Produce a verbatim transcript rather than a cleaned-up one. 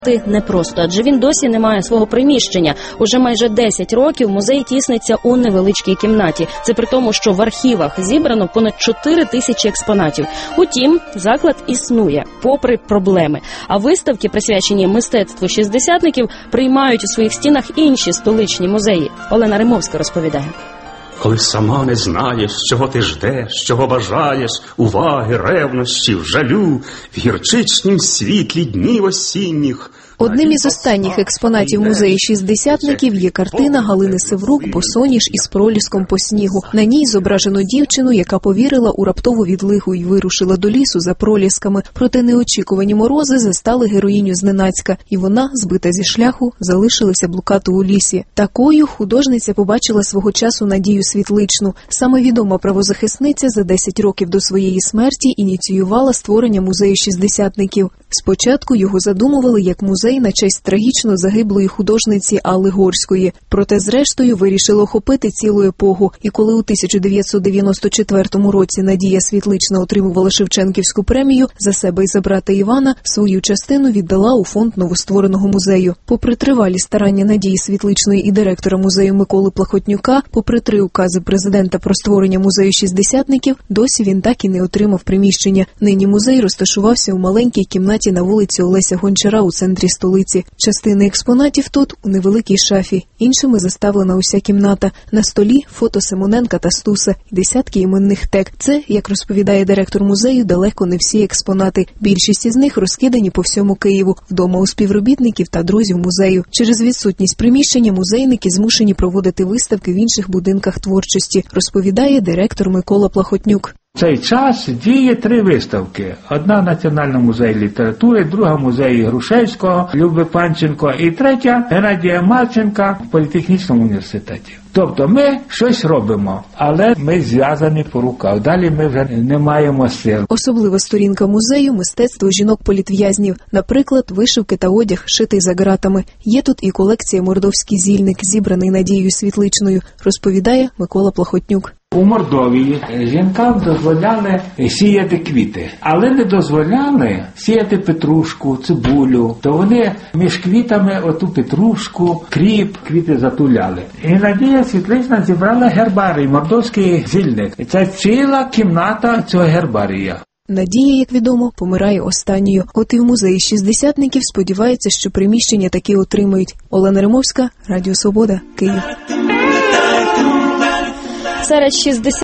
Непросто, адже він досі не має свого приміщення. Уже майже десять років музей тісниться у невеличкій кімнаті. Це при тому, що в архівах зібрано понад чотири тисячі експонатів. Утім, заклад існує, попри проблеми. А виставки, присвячені мистецтву шістдесятників, приймають у своїх стінах інші столичні музеї. Олена Римовська розповідає. Коли сама не знаєш, чого ти ждеш, чого бажаєш, уваги, ревнощів, жалю, в гірчичнім світлі днів осінніх. Одним із останніх експонатів музею шістдесятників є картина Галини Севрук «Босоніж із проліском по снігу». На ній зображено дівчину, яка повірила у раптову відлигу і вирушила до лісу за пролісками. Проте неочікувані морози застали героїню зненацька, і вона, збита зі шляху, залишилася блукати у лісі. Такою художниця побачила свого часу Надію Світличну. Саме відома правозахисниця за десять років до своєї смерті ініціювала створення музею шістдесятників. Спочатку його задумували як музей на честь трагічно загиблої художниці Алли Горської. Проте зрештою вирішили охопити цілу епоху. І коли у тисяча дев'ятсот дев'яносто четвертому році Надія Світлична отримувала Шевченківську премію, за себе і за брата Івана свою частину віддала у фонд новоствореного музею. Попри тривалі старання Надії Світличної і директора музею Миколи Плахотнюка, попри три укази президента про створення музею шістдесятників, досі він так і не отримав приміщення. Нині музей розташувався у маленькій кімнаті на вулиці Олеся Гончара у центрі столиці. Частини експонатів тут у невеликій шафі, іншими заставлена уся кімната. На столі фото Симоненка та Стуса і десятки іменних тек. Це, як розповідає директор музею, далеко не всі експонати. Більшість із них розкидані по всьому Києву, вдома у співробітників та друзів музею. Через відсутність приміщення музейники змушені проводити виставки в інших будинках творчості, розповідає директор Микола Плахотнюк. В цей час діє три виставки. Одна – Національний музей літератури, друга – музей Грушевського, Люби Панченко і третя – Геннадія Марченка в Політехнічному університеті. Тобто ми щось робимо, але ми зв'язані по руках. Далі ми вже не маємо сил. Особлива сторінка музею – мистецтво жінок-політв'язнів. Наприклад, вишивки та одяг, шитий за ґратами. Є тут і колекція «Мордовський зільник», зібраний Надією Світличною, розповідає Микола Плахотнюк. У Мордовії жінкам дозволяли сіяти квіти, але не дозволяли сіяти петрушку, цибулю. То вони між квітами оту петрушку, кріп, квіти затуляли. І Надія Світлична зібрала гербарій, мордовський зільник. Це ціла кімната цього гербарія. Надія, як відомо, помирає останньою. От і в музеї шістдесятників сподівається, що приміщення таки отримають. Олена Римовська, Радіо Свобода, Київ. Серед шістдесят